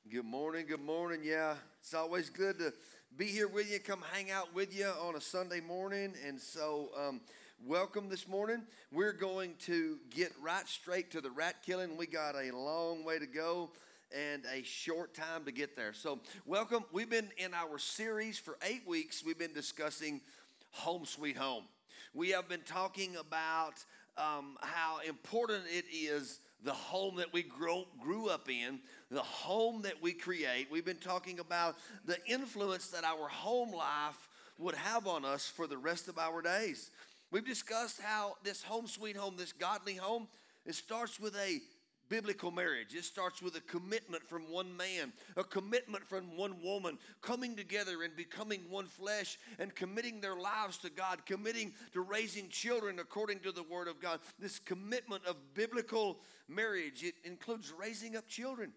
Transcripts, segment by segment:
Good morning. Good morning. Yeah, it's always good to be here with you, come hang out with you on a Sunday morning. And so, welcome this morning. We're going to get right straight to the rat killing. We got a long way to go and a short time to get there. So, welcome. We've been in our series for 8 weeks. We've been discussing Home Sweet Home. We have been talking about how important it is, the home that we grew up in, the home that we create. We've been talking about the influence that our home life would have on us for the rest of our days. We've discussed how this home sweet home, this godly home, it starts with a biblical marriage. It starts with a commitment from one man, a commitment from one woman, coming together and becoming one flesh and committing their lives to God, committing to raising children according to the Word of God. This commitment of biblical marriage, it includes raising up children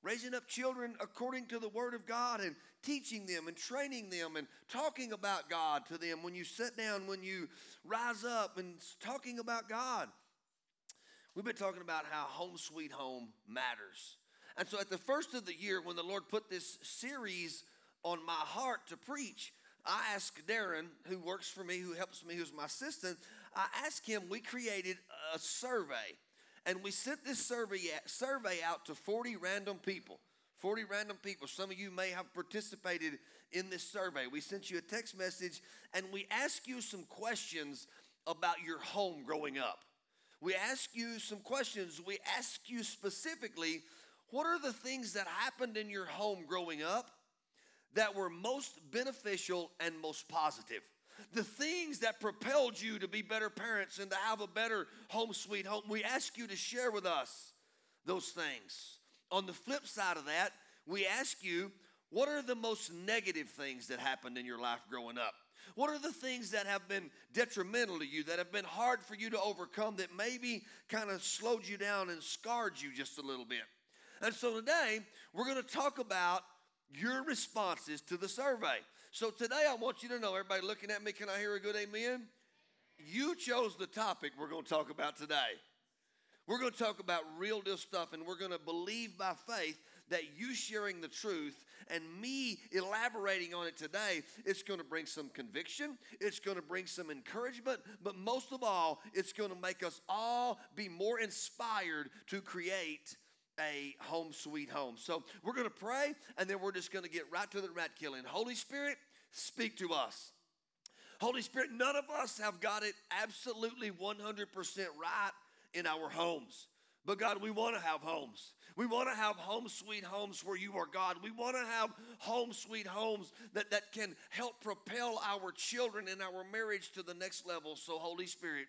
according to the Word of God and teaching them and training them and talking about God to them when you sit down, when you rise up and talking about God. We've been talking about how home sweet home matters. And so at the first of the year, when the Lord put this series on my heart to preach, I asked Darren, who works for me, who helps me, who's my assistant, I asked him, we created a survey. And we sent this survey out to 40 random people. 40 random people. Some of you may have participated in this survey. We sent you a text message, and we asked you some questions about your home growing up. We ask you some questions. We ask you specifically, what are the things that happened in your home growing up that were most beneficial and most positive? The things that propelled you to be better parents and to have a better home sweet home. We ask you to share with us those things. On the flip side of that, we ask you, what are the most negative things that happened in your life growing up? What are the things that have been detrimental to you, that have been hard for you to overcome, that maybe kind of slowed you down and scarred you just a little bit? And so today, we're going to talk about your responses to the survey. So today, I want you to know, everybody looking at me, can I hear a good amen? You chose the topic we're going to talk about today. We're going to talk about real deal stuff, and we're going to believe by faith that you sharing the truth and me elaborating on it today, it's going to bring some conviction, it's going to bring some encouragement, but most of all, it's going to make us all be more inspired to create a home sweet home. So we're going to pray, and then we're just going to get right to the rat killing. Holy Spirit, speak to us. Holy Spirit, none of us have got it absolutely 100% right in our homes. But God, we want to have homes. We want to have home sweet homes where you are God. We want to have home sweet homes that can help propel our children and our marriage to the next level. So Holy Spirit,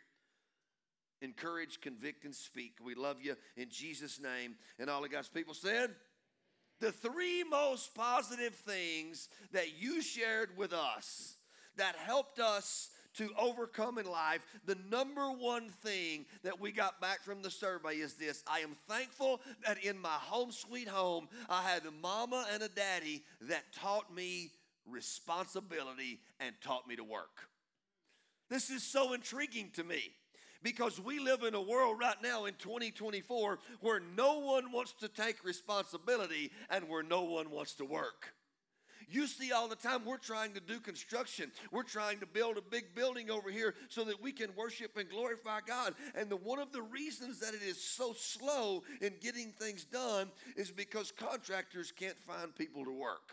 encourage, convict, and speak. We love you in Jesus' name. And all of God's people said, the 3 most positive things that you shared with us that helped us to overcome in life, the number one thing that we got back from the survey is this: I am thankful that in my home sweet home, I had a mama and a daddy that taught me responsibility and taught me to work. This is so intriguing to me, because we live in a world right now in 2024 where no one wants to take responsibility and where no one wants to work. You see all the time, we're trying to do construction. We're trying to build a big building over here so that we can worship and glorify God. And one of the reasons that it is so slow in getting things done is because contractors can't find people to work.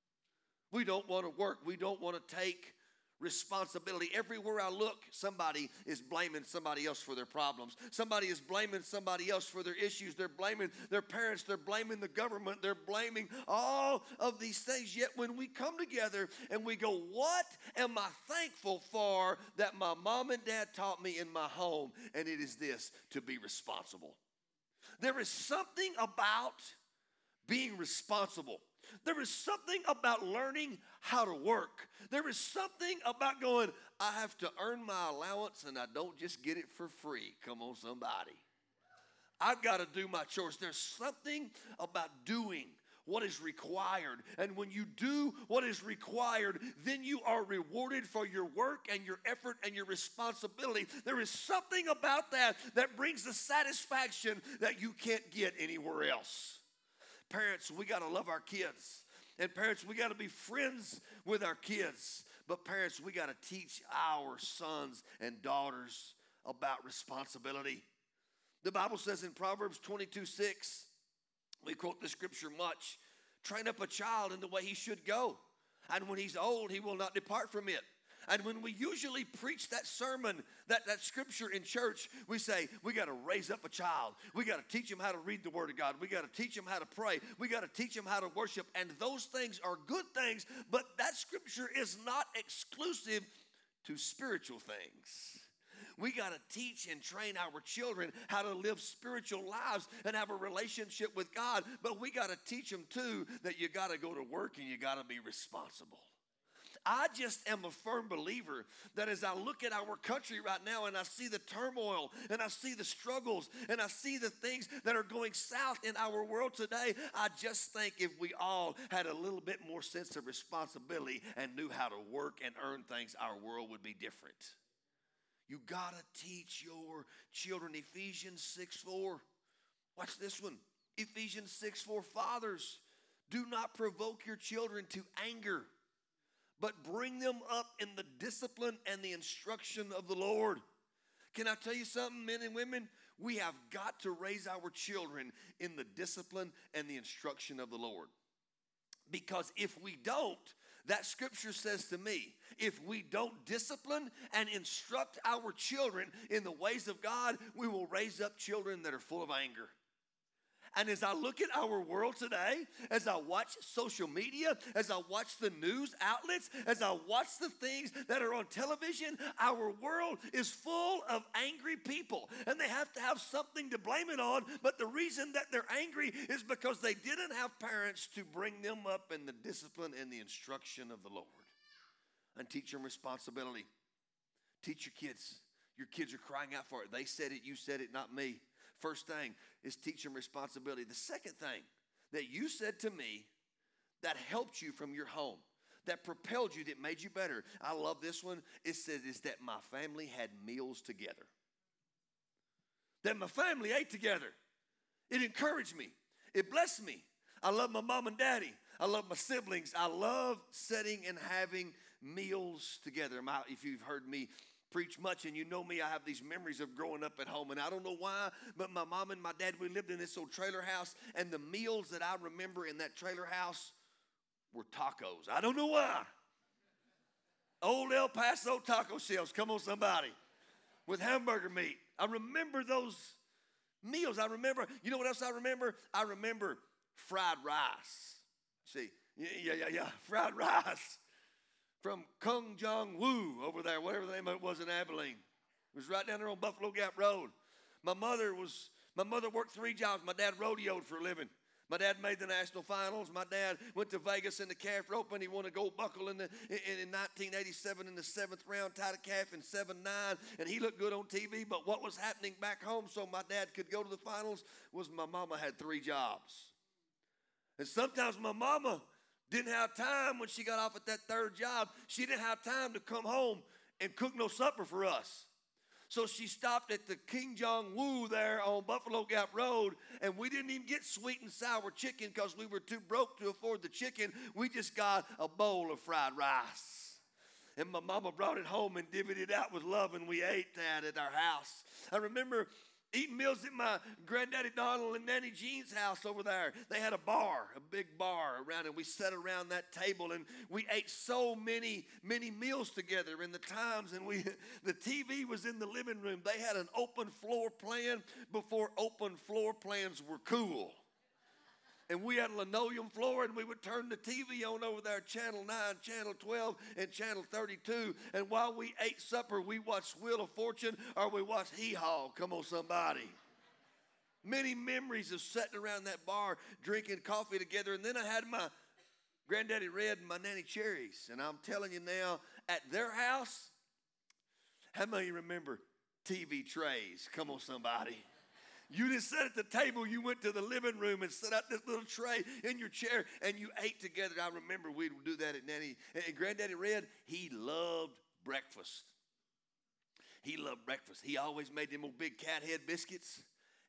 We don't want to work. We don't want to take responsibility. Everywhere I look, somebody is blaming somebody else for their problems. Somebody is blaming somebody else for their issues. They're blaming their parents. They're blaming the government. They're blaming all of these things. Yet when we come together and we go, what am I thankful for that my mom and dad taught me in my home? And it is this: to be responsible. There is something about being responsible. There is something about learning how to work. There is something about going, I have to earn my allowance and I don't just get it for free. Come on, somebody. I've got to do my chores. There's something about doing what is required. And when you do what is required, then you are rewarded for your work and your effort and your responsibility. There is something about that that brings the satisfaction that you can't get anywhere else. Parents, we got to love our kids. And parents, we got to be friends with our kids. But parents, we got to teach our sons and daughters about responsibility. The Bible says in Proverbs 22:6, we quote the scripture much, train up a child in the way he should go, and when he's old, he will not depart from it. And when we usually preach that sermon, that scripture in church, we say, we got to raise up a child. We got to teach him how to read the Word of God. We got to teach him how to pray. We got to teach him how to worship. And those things are good things, but that scripture is not exclusive to spiritual things. We got to teach and train our children how to live spiritual lives and have a relationship with God. But we got to teach them, too, that you got to go to work and you got to be responsible. I just am a firm believer that as I look at our country right now and I see the turmoil and I see the struggles and I see the things that are going south in our world today, I just think if we all had a little bit more sense of responsibility and knew how to work and earn things, our world would be different. You got to teach your children. Ephesians 6:4. Watch this one. Ephesians 6:4. Fathers, do not provoke your children to anger, but bring them up in the discipline and the instruction of the Lord. Can I tell you something, men and women? We have got to raise our children in the discipline and the instruction of the Lord. Because if we don't, that scripture says to me, if we don't discipline and instruct our children in the ways of God, we will raise up children that are full of anger. And as I look at our world today, as I watch social media, as I watch the news outlets, as I watch the things that are on television, our world is full of angry people. And they have to have something to blame it on. But the reason that they're angry is because they didn't have parents to bring them up in the discipline and the instruction of the Lord. And teach them responsibility. Teach your kids. Your kids are crying out for it. They said it, you said it, not me. First thing is teach them responsibility. The second thing that you said to me that helped you from your home, that propelled you, that made you better. I love this one. It says is that my family had meals together. That my family ate together. It encouraged me. It blessed me. I love my mom and daddy. I love my siblings. I love sitting and having meals together. If you've heard me preach much and you know me, I have these memories of growing up at home, and I don't know why, but my mom and my dad, we lived in this old trailer house, and the meals that I remember in that trailer house were tacos. I don't know why. Old El Paso taco shells, come on somebody, with hamburger meat. I remember those meals. You know what else I remember? I remember fried rice. See, yeah, fried rice. From Kung Jong Woo over there, whatever the name of it was in Abilene. It was right down there on Buffalo Gap Road. My mother worked 3 jobs. My dad rodeoed for a living. My dad made the national finals. My dad went to Vegas in the calf rope, and he won a gold buckle in 1987 in the 7th round, tied a calf in 7-9, and he looked good on TV. But what was happening back home so my dad could go to the finals was my mama had 3 jobs. And sometimes my mama didn't have time when she got off at that 3rd job. She didn't have time to come home and cook no supper for us. So she stopped at the King Jong Woo there on Buffalo Gap Road, and we didn't even get sweet and sour chicken because we were too broke to afford the chicken. We just got a bowl of fried rice. And my mama brought it home and divvied it out with love, and we ate that at our house. I remember eating meals at my granddaddy Donald and Nanny Jean's house over there. They had a bar, a big bar around, and we sat around that table, and we ate so many meals together in the times, and the TV was in the living room. They had an open floor plan before open floor plans were cool. And we had a linoleum floor, and we would turn the TV on over there, Channel 9, Channel 12, and Channel 32. And while we ate supper, we watched Wheel of Fortune or we watched Hee Haw. Come on, somebody. Many memories of sitting around that bar, drinking coffee together. And then I had my Granddaddy Red and my Nanny Cherries. And I'm telling you now, at their house, how many remember TV trays? Come on, somebody. You didn't sit at the table. You went to the living room and set out this little tray in your chair, and you ate together. I remember we'd do that at Nanny. And Granddaddy Red, he loved breakfast. He loved breakfast. He always made them old big cat head biscuits,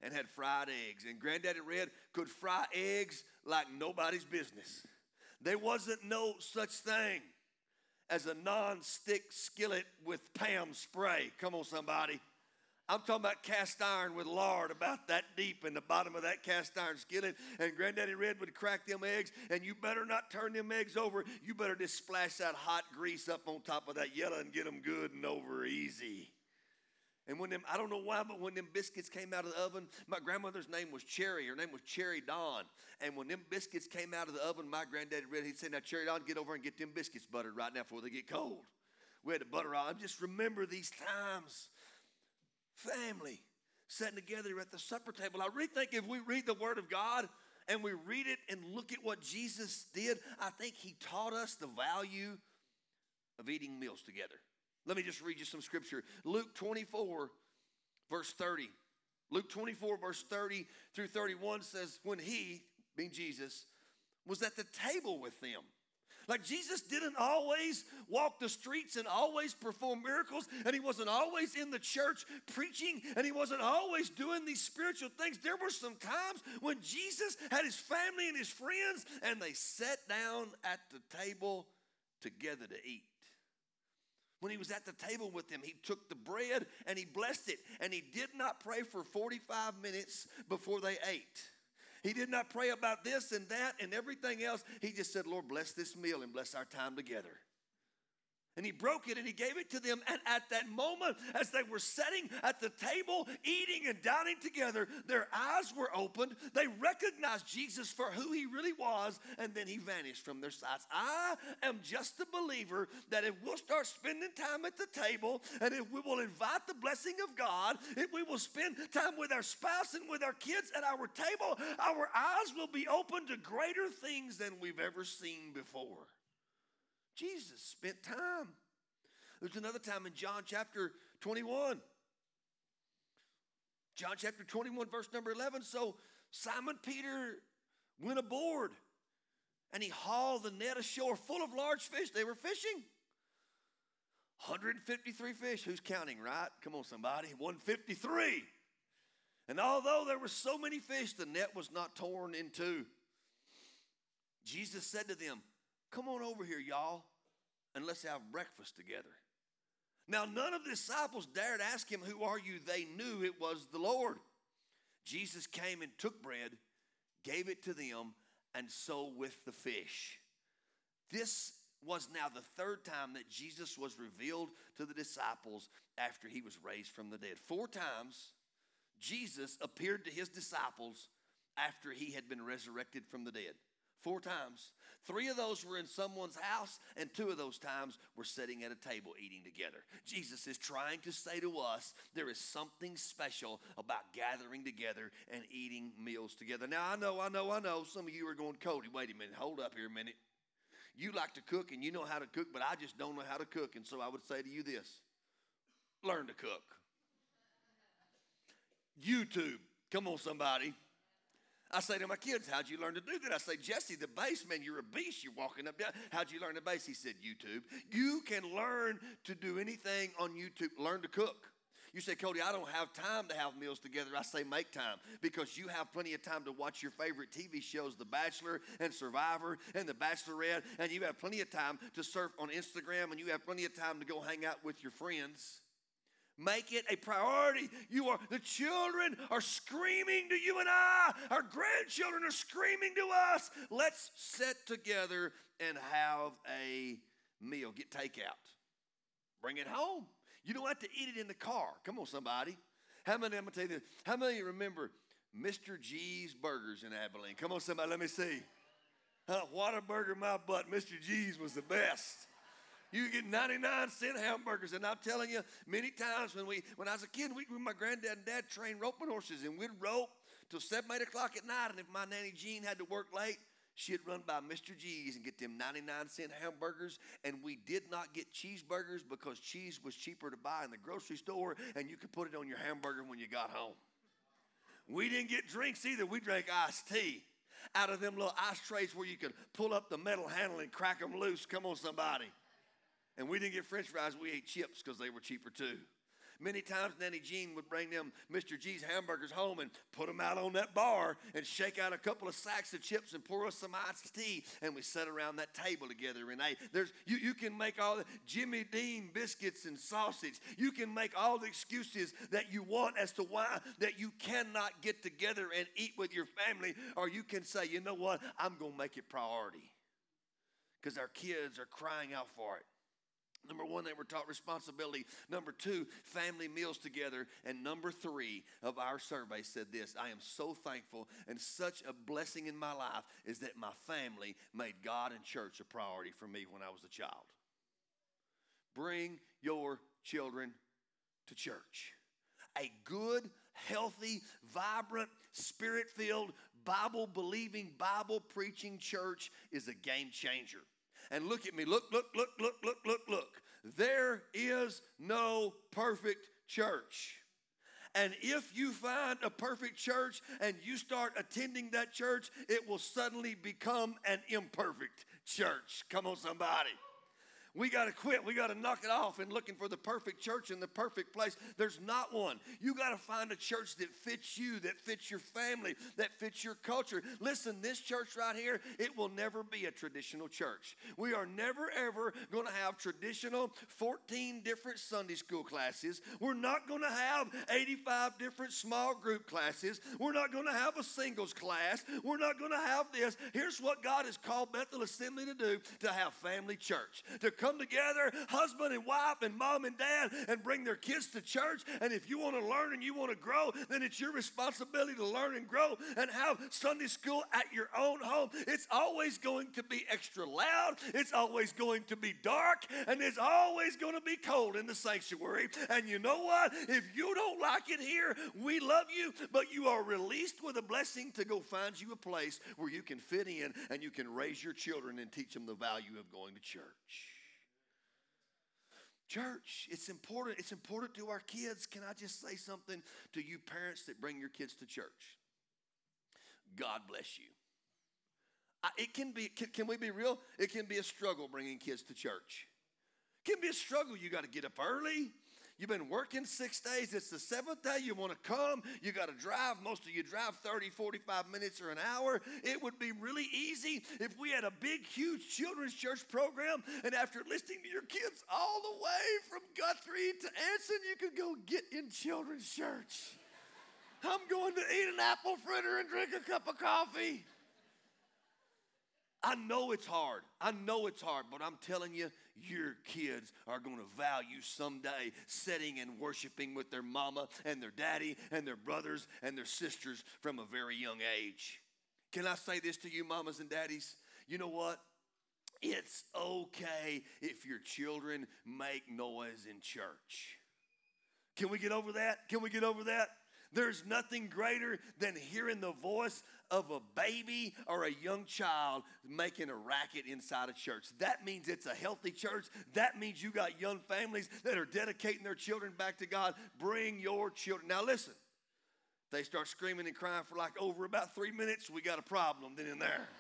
and had fried eggs. And Granddaddy Red could fry eggs like nobody's business. There wasn't no such thing as a non-stick skillet with Pam spray. Come on, somebody. I'm talking about cast iron with lard about that deep in the bottom of that cast iron skillet. And Granddaddy Red would crack them eggs, and you better not turn them eggs over. You better just splash that hot grease up on top of that yellow and get them good and over easy. And when them, I don't know why, but when them biscuits came out of the oven, my grandmother's name was Cherry. Her name was Cherry Dawn. And when them biscuits came out of the oven, my granddaddy Red, he'd say, now, Cherry Dawn, get over and get them biscuits buttered right now before they get cold. We had to butter all. I just remember these times. Family sitting together at the supper table. I really think if we read the Word of God and we read it and look at what Jesus did, I think he taught us the value of eating meals together. Let me just read you some scripture. Luke 24, verse 30. Luke 24, verse 30 through 31 says, when he, being Jesus, was at the table with them. Like Jesus didn't always walk the streets and always perform miracles, and he wasn't always in the church preaching, and he wasn't always doing these spiritual things. There were some times when Jesus had his family and his friends, and they sat down at the table together to eat. When he was at the table with them, he took the bread and he blessed it, and he did not pray for 45 minutes before they ate. He did not pray about this and that and everything else. He just said, Lord, bless this meal and bless our time together. And he broke it and he gave it to them. And at that moment, as they were sitting at the table, eating and dining together, their eyes were opened. They recognized Jesus for who he really was, and then he vanished from their sights. I am just a believer that if we'll start spending time at the table, and if we will invite the blessing of God, if we will spend time with our spouse and with our kids at our table, our eyes will be open to greater things than we've ever seen before. Jesus spent time. There's another time in John chapter 21. John chapter 21, verse number 11. So Simon Peter went aboard, and he hauled the net ashore full of large fish. They were fishing. 153 fish. Who's counting, right? Come on, somebody. 153. And although there were so many fish, the net was not torn in two. Jesus said to them, come on over here, y'all, and let's have breakfast together. Now, none of the disciples dared ask him, who are you? They knew it was the Lord. Jesus came and took bread, gave it to them, and so with the fish. This was now the third time that Jesus was revealed to the disciples after he was raised from the dead. 4 times, Jesus appeared to his disciples after he had been resurrected from the dead. 4 times. 3 of those were in someone's house, and 2 of those times were sitting at a table eating together. Jesus is trying to say to us, there is something special about gathering together and eating meals together. Now, I know. Some of you are going, Cody, wait a minute, hold up here a minute. You like to cook and you know how to cook, but I just don't know how to cook. And so I would say to you this, learn to cook. YouTube, come on, somebody. I say to my kids, how'd you learn to do that? I say, Jesse, the bass, man, you're a beast. You're walking up down. How'd you learn the bass? He said, YouTube. You can learn to do anything on YouTube. Learn to cook. You say, Cody, I don't have time to have meals together. I say, make time, because you have plenty of time to watch your favorite TV shows, The Bachelor and Survivor and The Bachelorette, and you have plenty of time to surf on Instagram, and you have plenty of time to go hang out with your friends. Make it a priority. The children are screaming to you and I. Our grandchildren are screaming to us. Let's sit together and have a meal. Get takeout. Bring it home. You don't have to eat it in the car. Come on, somebody. I'm going to tell you this. How many of you remember Mr. G's Burgers in Abilene? Come on, somebody, let me see. What a burger, my butt. Mr. G's was the best. You get 99-cent hamburgers, and I'm telling you, many times when I was a kid, my granddad and dad trained roping horses, and we'd rope till 7, 8 o'clock at night, and if my Nanny Jean had to work late, she'd run by Mr. G's and get them 99-cent hamburgers, and we did not get cheeseburgers because cheese was cheaper to buy in the grocery store, and you could put it on your hamburger when you got home. We didn't get drinks either. We drank iced tea out of them little ice trays where you could pull up the metal handle and crack them loose. Come on, somebody. And we didn't get french fries, we ate chips because they were cheaper too. Many times Nanny Jean would bring them Mr. G's hamburgers home and put them out on that bar and shake out a couple of sacks of chips and pour us some iced tea, and we sat around that table together and ate. You can make all the Jimmy Dean biscuits and sausage. You can make all the excuses that you want as to why that you cannot get together and eat with your family, or you can say, you know what, I'm going to make it priority because our kids are crying out for it. Number one, they were taught responsibility. Number two, family meals together. And number three of our survey said this: I am so thankful, and such a blessing in my life is that my family made God and church a priority for me when I was a child. Bring your children to church. A good, healthy, vibrant, spirit-filled, Bible-believing, Bible-preaching church is a game changer. And look at me. Look. There is no perfect church. And if you find a perfect church and you start attending that church, it will suddenly become an imperfect church. Come on, somebody. We got to quit. We got to knock it off and looking for the perfect church in the perfect place. There's not one. You got to find a church that fits you, that fits your family, that fits your culture. Listen, this church right here, it will never be a traditional church. We are never, ever going to have traditional 14 different Sunday school classes. We're not going to have 85 different small group classes. We're not going to have a singles class. We're not going to have this. Here's what God has called Bethel Assembly to do: to have family church, to come together, husband and wife and mom and dad, and bring their kids to church. And if you want to learn and you want to grow, then it's your responsibility to learn and grow and have Sunday school at your own home. It's always going to be extra loud. It's always going to be dark. And it's always going to be cold in the sanctuary. And you know what? If you don't like it here, we love you, but you are released with a blessing to go find you a place where you can fit in and you can raise your children and teach them the value of going to church. Church, it's important. It's important to our kids. Can I just say something to you parents that bring your kids to church? God bless you. Can we be real? It can be a struggle bringing kids to church. It can be a struggle. You got to get up early. You've been working 6 days. It's the seventh day. You want to come. You got to drive. Most of you drive 30, 45 minutes or an hour. It would be really easy if we had a big, huge children's church program, and after listening to your kids all the way from Guthrie to Anson, you could go get in children's church. I'm going to eat an apple fritter and drink a cup of coffee. I know it's hard. But I'm telling you, your kids are going to value someday sitting and worshiping with their mama and their daddy and their brothers and their sisters from a very young age. Can I say this to you, mamas and daddies? You know what? It's okay if your children make noise in church. Can we get over that? There's nothing greater than hearing the voice of a baby or a young child making a racket inside a church. That means it's a healthy church. That means you got young families that are dedicating their children back to God. Bring your children. Now listen, they start screaming and crying for like over about 3 minutes, we got a problem then and there.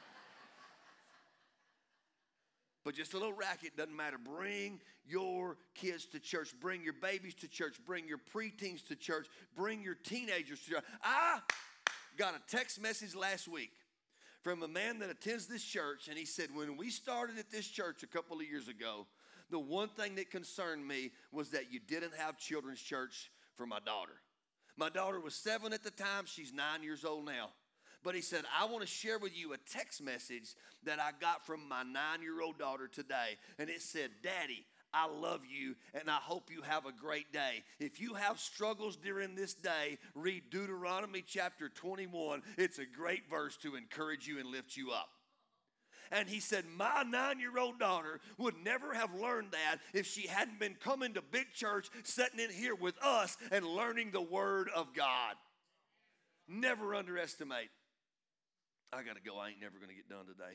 But just a little racket doesn't matter. Bring your kids to church. Bring your babies to church. Bring your preteens to church. Bring your teenagers to church. I got a text message last week from a man that attends this church, and he said, when we started at this church a couple of years ago, the one thing that concerned me was that you didn't have children's church for my daughter. My daughter was 7 at the time. She's 9 years old now. But he said, I want to share with you a text message that I got from my 9-year-old daughter today. And it said, Daddy, I love you, and I hope you have a great day. If you have struggles during this day, read Deuteronomy chapter 21. It's a great verse to encourage you and lift you up. And he said, my 9-year-old daughter would never have learned that if she hadn't been coming to big church, sitting in here with us and learning the word of God. Never underestimate. I got to go. I ain't never going to get done today.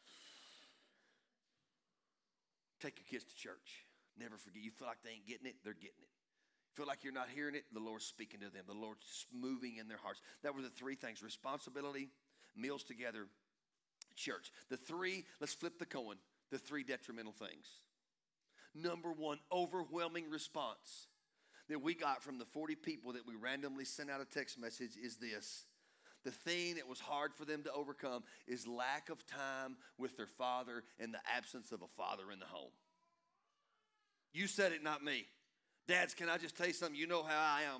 Take your kids to church. Never forget. You feel like they ain't getting it, they're getting it. Feel like you're not hearing it, the Lord's speaking to them. The Lord's moving in their hearts. That were the 3 things: responsibility, meals together, church. The 3, let's flip the coin, the 3 detrimental things. Number 1, overwhelming response. that we got from the 40 people that we randomly sent out a text message is this. The thing that was hard for them to overcome is lack of time with their father and the absence of a father in the home. You said it, not me. Dads, can I just tell you something? You know how I am.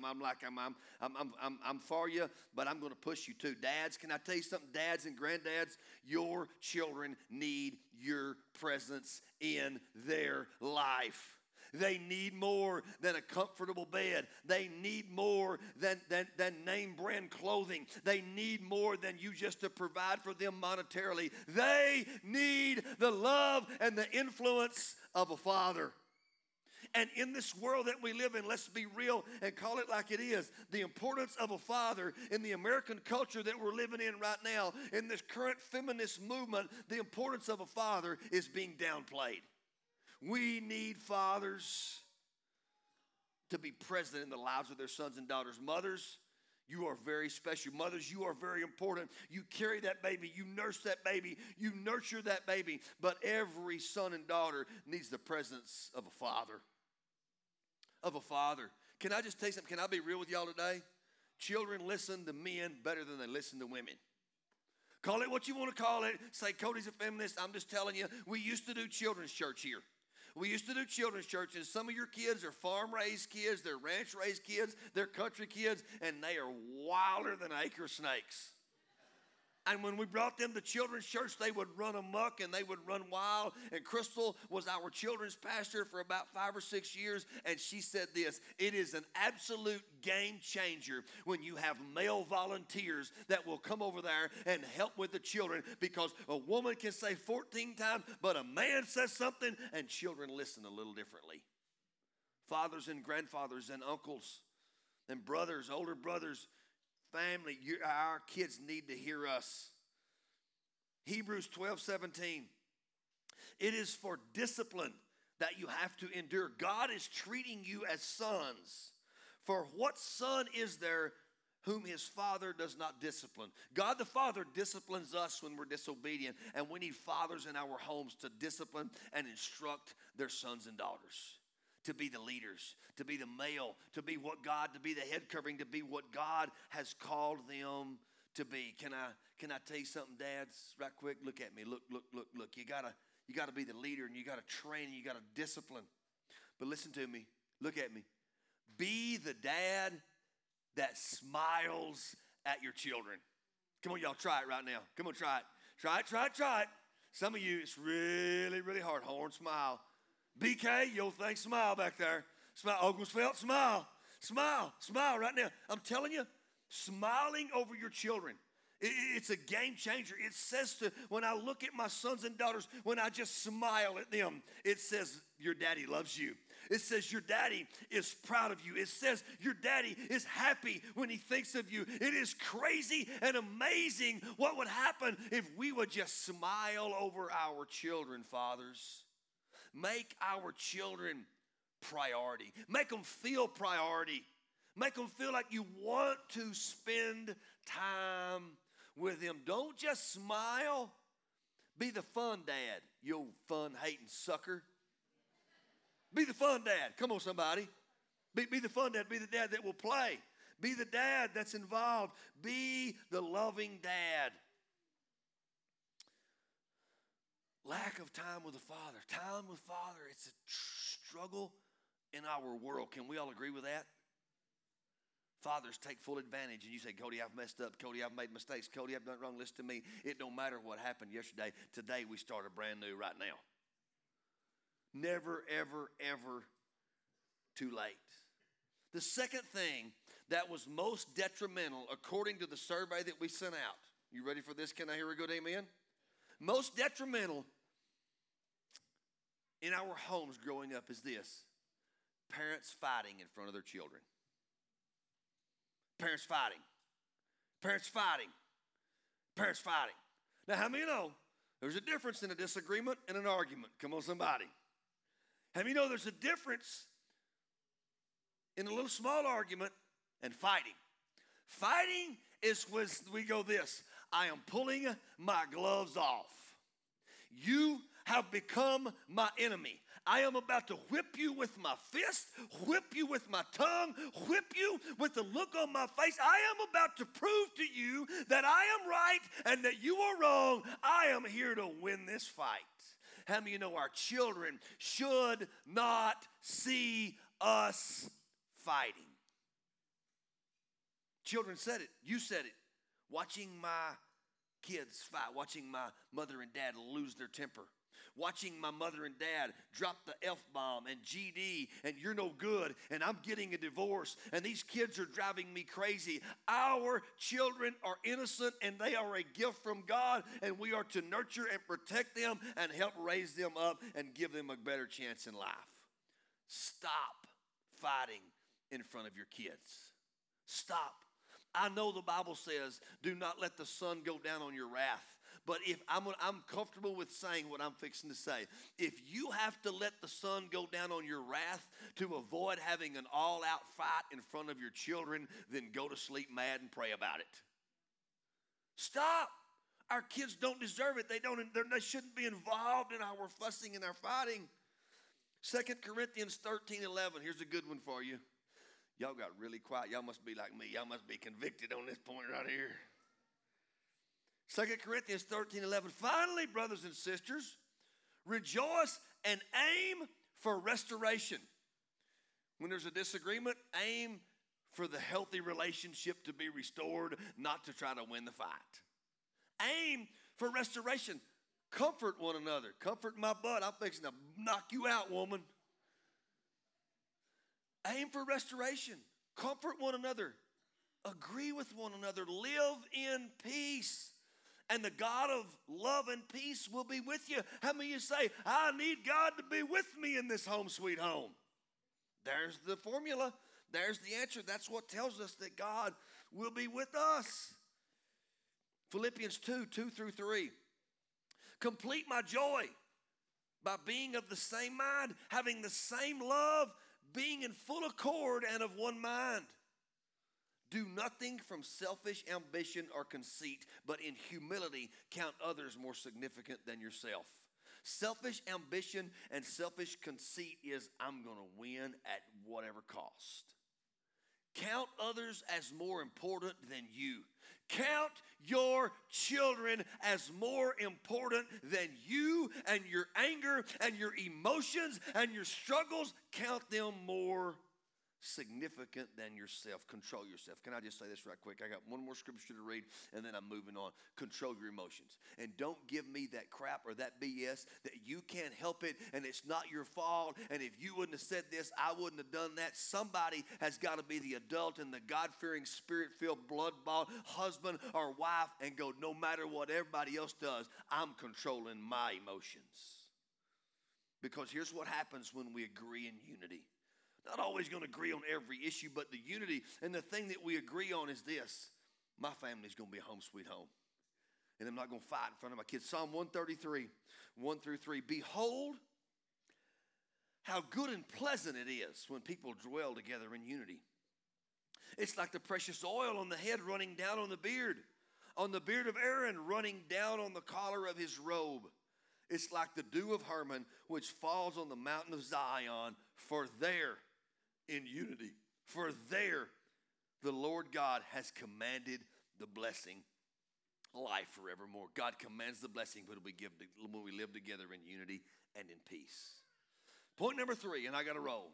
I'm for you, but I'm going to push you too. Dads, can I tell you something? Dads and granddads, your children need your presence in their life. They need more than a comfortable bed. They need more than name brand clothing. They need more than you just to provide for them monetarily. They need the love and the influence of a father. And in this world that we live in, let's be real and call it like it is. The importance of a father in the American culture that we're living in right now, in this current feminist movement, the importance of a father is being downplayed. We need fathers to be present in the lives of their sons and daughters. Mothers, you are very special. Mothers, you are very important. You carry that baby. You nurse that baby. You nurture that baby. But every son and daughter needs the presence of a father. Of a father. Can I just tell you something? Can I be real with y'all today? Children listen to men better than they listen to women. Call it what you want to call it. Say Cody's a feminist. I'm just telling you, we used to do children's church here. We used to do children's church, and some of your kids are farm-raised kids, they're ranch-raised kids, they're country kids, and they are wilder than acre snakes. And when we brought them to children's church, they would run amok and they would run wild. And Crystal was our children's pastor for about 5 or 6 years. And she said this, it is an absolute game changer when you have male volunteers that will come over there and help with the children. Because a woman can say 14 times, but a man says something and children listen a little differently. Fathers and grandfathers and uncles and brothers, older brothers, family, our kids need to hear us. Hebrews 12:17. It is for discipline that you have to endure. God is treating you as sons. For what son is there whom his father does not discipline? God the Father disciplines us when we're disobedient, and we need fathers in our homes to discipline and instruct their sons and daughters. To be the leaders, to be the male, to be the head covering, to be what God has called them to be. Can I tell you something, dads? Right quick, look at me. Look. You gotta be the leader, and you gotta train, and you gotta discipline. But listen to me. Look at me. Be the dad that smiles at your children. Come on, y'all, try it right now. Come on, try it. Try it. Some of you, it's really, really hard. Horn, smile. BK, your thing, smile back there. Smile, Oglesfeld, smile right now. I'm telling you, smiling over your children, it's a game changer. It says when I look at my sons and daughters, when I just smile at them, it says your daddy loves you. It says your daddy is proud of you. It says your daddy is happy when he thinks of you. It is crazy and amazing what would happen if we would just smile over our children, fathers. Make our children priority. Make them feel priority. Make them feel like you want to spend time with them. Don't just smile. Be the fun dad, you old fun-hating sucker. Be the fun dad. Come on, somebody. Be the fun dad. Be the dad that will play. Be the dad that's involved. Be the loving dad. Lack of time with the father. Time with father, it's a struggle in our world. Can we all agree with that? Fathers take full advantage, and you say, Cody, I've messed up. Cody, I've made mistakes. Cody, I've done it wrong. Listen to me. It don't matter what happened yesterday. Today, we start a brand new right now. Never, ever, ever too late. The second thing that was most detrimental, according to the survey that we sent out. You ready for this? Can I hear a good amen? Most detrimental in our homes growing up is this: parents fighting in front of their children. Parents fighting. Parents fighting. Parents fighting. Now, how many know there's a difference in a disagreement and an argument? Come on, somebody. How many know there's a difference in a little small argument and fighting? Fighting is when we go this: I am pulling my gloves off. You have become my enemy. I am about to whip you with my fist, whip you with my tongue, whip you with the look on my face. I am about to prove to you that I am right and that you are wrong. I am here to win this fight. How many of you know our children should not see us fighting? Children said it. You said it. Watching my kids fight, watching my mother and dad lose their temper, watching my mother and dad drop the F-bomb and GD and you're no good and I'm getting a divorce and these kids are driving me crazy. Our children are innocent and they are a gift from God, and we are to nurture and protect them and help raise them up and give them a better chance in life. Stop fighting in front of your kids. Stop. I know the Bible says, do not let the sun go down on your wrath. But if I'm comfortable with saying what I'm fixing to say. If you have to let the sun go down on your wrath to avoid having an all-out fight in front of your children, then go to sleep mad and pray about it. Stop. Our kids don't deserve it. They shouldn't be involved in our fussing and our fighting. 2 Corinthians 13:11. Here's a good one for you. Y'all got really quiet. Y'all must be like me. Y'all must be convicted on this point right here. 2 Corinthians 13:11. Finally, brothers and sisters, rejoice and aim for restoration. When there's a disagreement, aim for the healthy relationship to be restored, not to try to win the fight. Aim for restoration. Comfort one another. Comfort my butt. I'm fixing to knock you out, woman. Aim for restoration. Comfort one another. Agree with one another. Live in peace. And the God of love and peace will be with you. How many of you say, I need God to be with me in this home sweet home? There's the formula. There's the answer. That's what tells us that God will be with us. Philippians 2:2-3. Complete my joy by being of the same mind, having the same love, being in full accord and of one mind. Do nothing from selfish ambition or conceit, but in humility count others more significant than yourself. Selfish ambition and selfish conceit is, I'm going to win at whatever cost. Count others as more important than you. Count your children as more important than you and your anger and your emotions and your struggles. Count them more significant than yourself. Control yourself. Can I just say this right quick? I got one more scripture to read and then I'm moving on. Control your emotions. And don't give me that crap or that BS that you can't help it and it's not your fault. And if you wouldn't have said this, I wouldn't have done that. Somebody has got to be the adult and the God-fearing, spirit-filled, blood-bought husband or wife and go, no matter what everybody else does, I'm controlling my emotions. Because here's what happens when we agree in unity. Not always going to agree on every issue, but the unity and the thing that we agree on is this. My family's going to be a home sweet home. And I'm not going to fight in front of my kids. Psalm 133, 1-3. Behold, how good and pleasant it is when people dwell together in unity. It's like the precious oil on the head running down on the beard of Aaron running down on the collar of his robe. It's like the dew of Hermon which falls on the mountain of Zion, for there in unity. For there, the Lord God has commanded the blessing, life forevermore. God commands the blessing when we live together in unity and in peace. Point number 3, and I got to roll.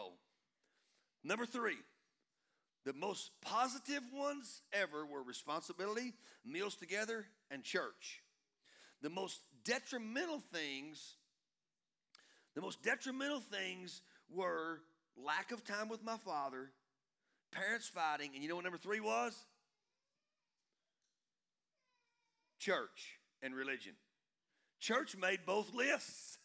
Number 3, the most positive ones ever were responsibility, meals together, and church. The most detrimental things were lack of time with my father, parents fighting, and you know what number 3 was? Church and religion. Church made both lists.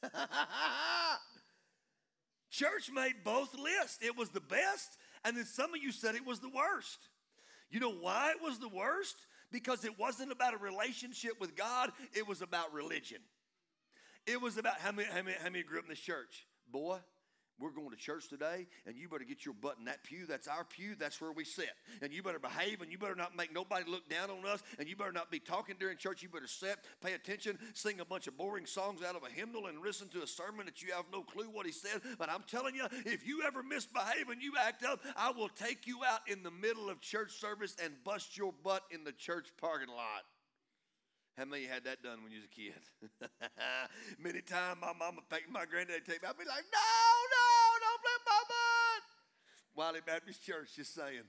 Church made both lists. It was the best, and then some of you said it was the worst. You know why it was the worst? Because it wasn't about a relationship with God. It was about religion. It was about how many grew up in this church? Boy, We're going to church today, and you better get your butt in that pew. That's our pew. That's where we sit. And you better behave, and you better not make nobody look down on us, and you better not be talking during church. You better sit, pay attention, sing a bunch of boring songs out of a hymnal, and listen to a sermon that you have no clue what he said. But I'm telling you, if you ever misbehave and you act up, I will take you out in the middle of church service and bust your butt in the church parking lot. How many had that done when you was a kid? Many times my mama, my granddad take me, I'd be like, no, don't flip my butt. Wiley Baptist Church, just saying.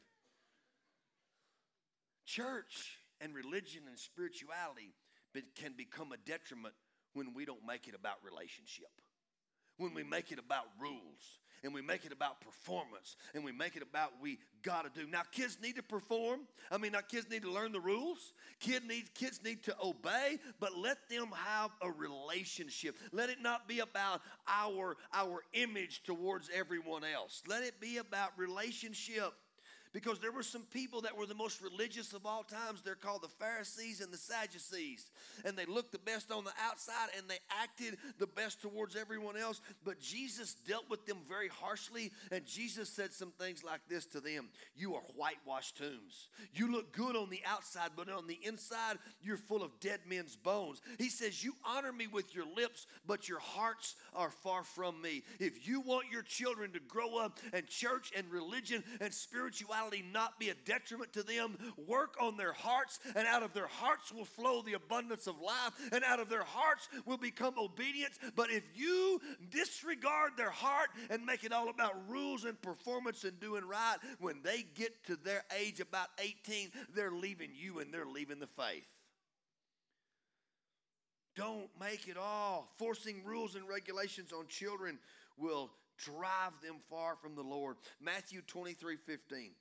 Church and religion and spirituality can become a detriment when we don't make it about relationship. When we make it about rules, and we make it about performance, and we make it about we got to do. Now, kids need to perform. Kids need to learn the rules. Kids need to obey, but let them have a relationship. Let it not be about our image towards everyone else. Let it be about relationship. Because there were some people that were the most religious of all times. They're called the Pharisees and the Sadducees. And they looked the best on the outside, and they acted the best towards everyone else. But Jesus dealt with them very harshly, and Jesus said some things like this to them. You are whitewashed tombs. You look good on the outside, but on the inside, you're full of dead men's bones. He says, you honor me with your lips, but your hearts are far from me. If you want your children to grow up and church and religion and spirituality not be a detriment to them, work on their hearts, and out of their hearts will flow the abundance of life, and out of their hearts will become obedience. But if you disregard their heart and make it all about rules and performance and doing right, when they get to their age about 18, they're leaving you and they're leaving the faith. Don't make it all. Forcing rules and regulations on children will drive them far from the Lord. Matthew 23:15.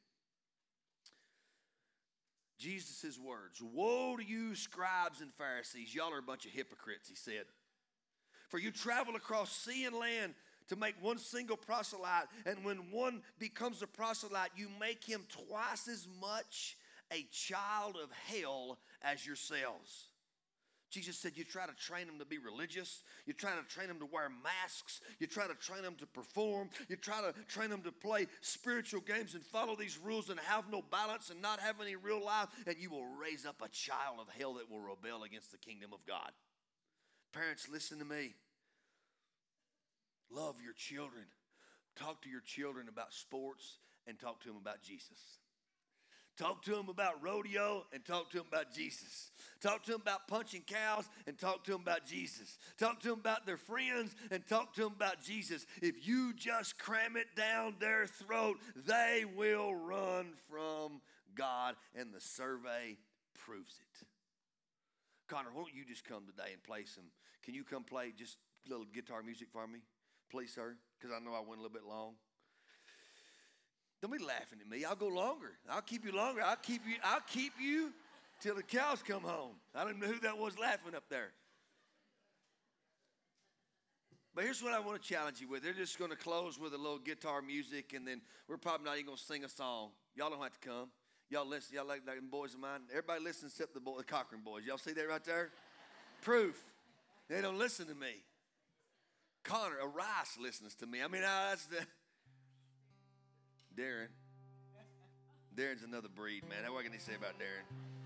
Jesus' words, woe to you scribes and Pharisees. Y'all are a bunch of hypocrites, he said. For you travel across sea and land to make one single proselyte, and when one becomes a proselyte, you make him twice as much a child of hell as yourselves. Jesus said you try to train them to be religious. You try to train them to wear masks. You try to train them to perform. You try to train them to play spiritual games and follow these rules and have no balance and not have any real life. And you will raise up a child of hell that will rebel against the kingdom of God. Parents, listen to me. Love your children. Talk to your children about sports and talk to them about Jesus. Talk to them about rodeo and talk to them about Jesus. Talk to them about punching cows and talk to them about Jesus. Talk to them about their friends and talk to them about Jesus. If you just cram it down their throat, they will run from God, and the survey proves it. Connor, won't you just come today and play some? Can you come play just a little guitar music for me, please, sir? Because I know I went a little bit long. Don't be laughing at me. I'll go longer. I'll keep you longer. I'll keep you till the cows come home. I don't know who that was laughing up there. But here's what I want to challenge you with. They're just going to close with a little guitar music, and then we're probably not even going to sing a song. Y'all don't have to come. Y'all listen. Y'all like them boys of mine. Everybody listens except the Cochran boys. Y'all see that right there? Proof. They don't listen to me. Connor, a Rice listens to me. That's the... Darren's another breed, man. What can he say about Darren?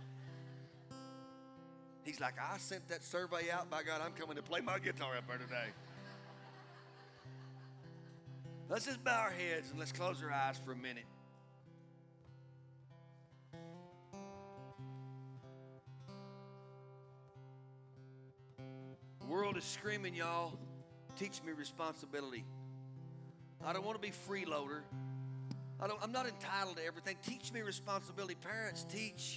He's like, I sent that survey out. By God, I'm coming to play my guitar up there today. Let's just bow our heads and let's close our eyes for a minute. The world is screaming, y'all. Teach me responsibility. I don't want to be freeloader. I'm not entitled to everything. Teach me responsibility. Parents, teach.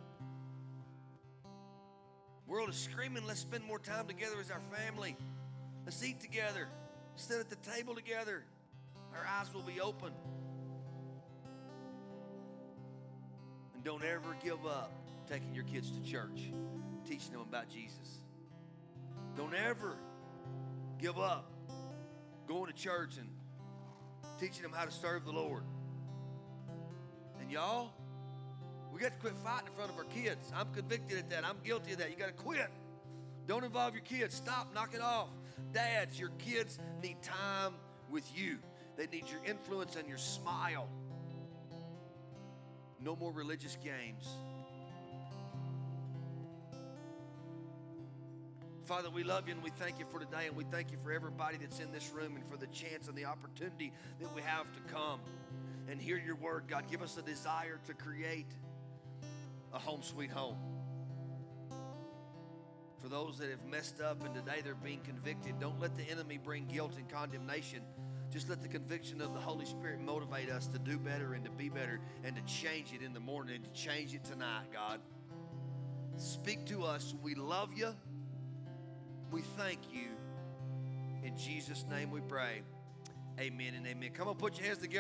The world is screaming, let's spend more time together as our family. Let's eat together. Sit at the table together. Our eyes will be open. And don't ever give up taking your kids to church, teaching them about Jesus. Don't ever give up going to church and teaching them how to serve the Lord. And y'all, we got to quit fighting in front of our kids. I'm convicted at that. I'm guilty of that. You got to quit. Don't involve your kids. Stop. Knock it off. Dads, your kids need time with you. They need your influence and your smile. No more religious games. Father, we love you and we thank you for today, and we thank you for everybody that's in this room and for the chance and the opportunity that we have to come and hear your word. God, give us a desire to create a home sweet home. For those that have messed up and today they're being convicted, don't let the enemy bring guilt and condemnation. Just let the conviction of the Holy Spirit motivate us to do better and to be better and to change it in the morning and to change it tonight, God. Speak to us. We love you. We thank you. In Jesus' name we pray. Amen and amen. Come on, put your hands together.